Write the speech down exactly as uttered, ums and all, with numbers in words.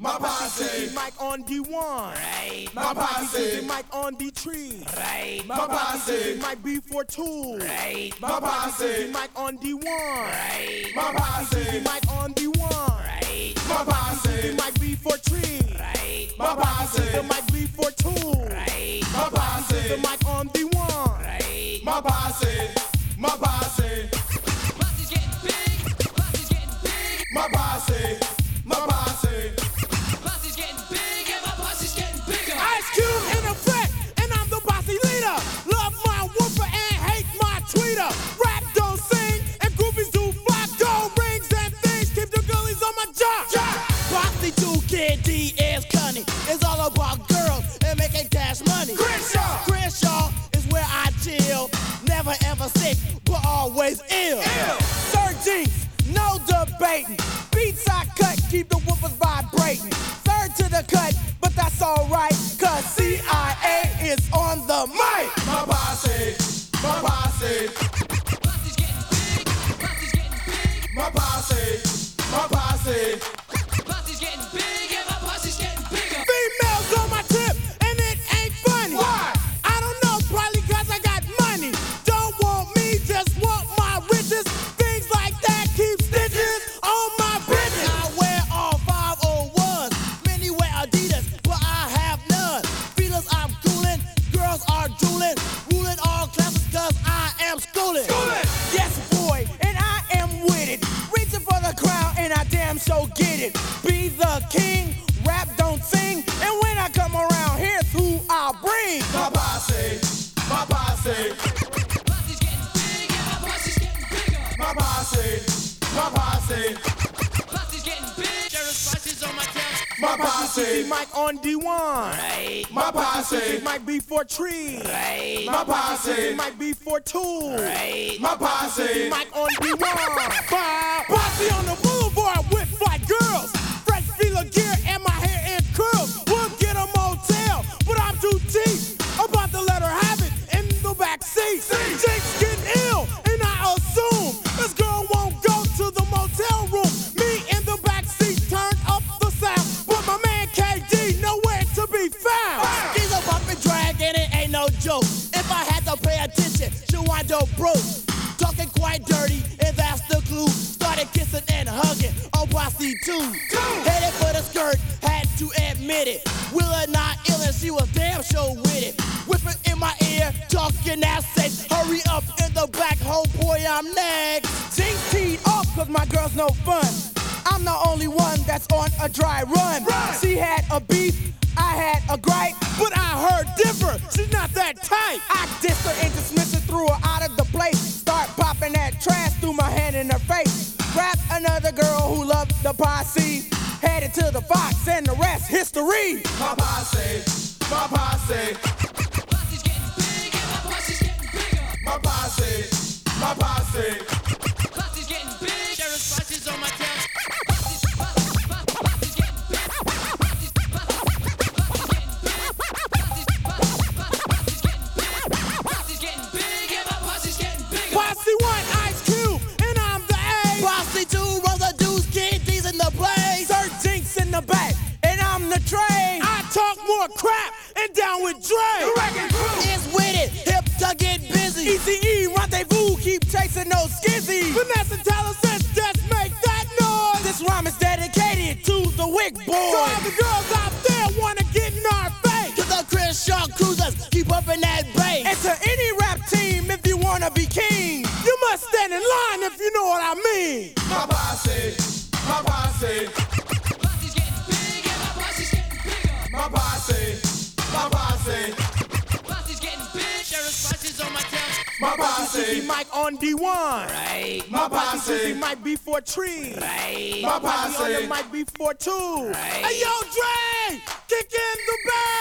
My posse. Mic on D one. Right. My posse. Mic on D three. Right. My posse. Mic B forty-two. Right. My posse. Mic on D one. Right. My posse. Mic on D one. Right. My posse. Mic B forty-three. Right. My posse. The mic B forty-two. Right. My posse. The mic on D one. Right. My posse. My posse. Posse's getting big. Posse's getting big. My posse. My posse. Posse's getting big, and my posse's getting bigger. Ice Cube in effect, and I'm the bossy leader. Love my whooper and hate my tweeter. Rap don't sing, and groupies do fly. Gold rings and things, keep the gullies on my job. Bossy two Kid D is cunning. It's all about girls and making cash money. Crenshaw. Crenshaw is where I chill. Never ever sick, but always ill. Ill. Sir Jinx, no debating. Beats I cut, keep the whoopers vibrating. Third to the cut, but that's alright, cause C I A is on the mic. My posse. My posse. Posse's getting big. Posse's getting big. My posse. My posse. Posse's getting big, and my posse's getting bigger. Females on my tip, and it ain't funny. Why? I don't know, probably cause I got money. Don't want me, just want my riches. Things like that keep stitches on my bitches. I wear all five oh ones, many wear Adidas, but I have none. Feelers I'm cooling, girls are drooling, ruling all classes cause I am schooling. Schooling. Yes, boy, and I am with it. Reaching for the crown, and I damn sure get it. Be the king, rap don't sing, and when I come around, here's who I'll bring. My posse. My posse. Posse's getting big, and my posse's getting bigger. My posse. My posse. Posse's getting big. Sheriff's posse's on my tail. My posse. Mic on D one. Right. My posse. Mic B forty-three. Right. My posse. Mic B forty-two. Right. My posse. Mic on D one. Posse on the boulevard with fly girls. Fresh feeler gear and my hair in curls. We'll get a motel, but I'm too cheap. About to let her have it in the back seat. Jinx getting ill, and I assume this girl won't go to the motel room. Me in the back seat turned up the sound, but my man K D nowhere to be found. He's a bump and drag, and it ain't no joke. If I had to pay attention, she'll wind up broke. Talking quite dirty, and that's the clue. Started kissing and hugging, oh bossy too. Headed for the skirt, had to admit it. Will or not ill, and she was damn sure with it. Whispering in my ear, talking that sex. Hurry up in the back, homeboy, I'm next. Jinx teed off, cause my girl's no fun. I'm the only one that's on a dry run. Right. She had a beef, I had a gripe, but I heard different. She's not that tight. I dissed her and dismissed her, threw her out of the place. Start popping that trash, threw my hand in her face. Grabbed another girl who loved the posse. Headed to the Fox and the rest history. My posse. My posse. Posse's getting big, and my posse's getting bigger. My posse. My posse. Posse's getting big. Sheriff's posse's on my tail. Posse's, posse's, posse's, posse's getting big. Posse's, posse's, posse's getting big. Posse's, posse's, posse's, posse's getting big. Posse's getting big, and my posse's getting bigger. Posse one, Ice Cube, and I'm the A. Posse two, Rosa Deuce, Kid D's in the blaze. Sir Jinx in the back, and I'm the train. I talk more crap and down with Dre. The wrecking crew. It's with it, hip to get busy. E C E, rendezvous, keep chasing those skizzies. Vanessa Taylor says, just make that noise. This rhyme is dedicated to the Wick Boys. So all the girls out there wanna get in our face. To the Crenshaw Cruisers, keep up in that bass. And to any rap team, if you wanna be king, you must stand in line if you know what I mean. My posse. My posse. Posse's getting big, and my posse's getting bigger. My posse. My posse. Posse's getting big. Sheriff's posse's on my tail. My posse. Mic on D one. Right. My posse. Mic B forty-three. Right. My On the posse. mic B forty-two. Right. Hey yo, Dre, kick in the bass.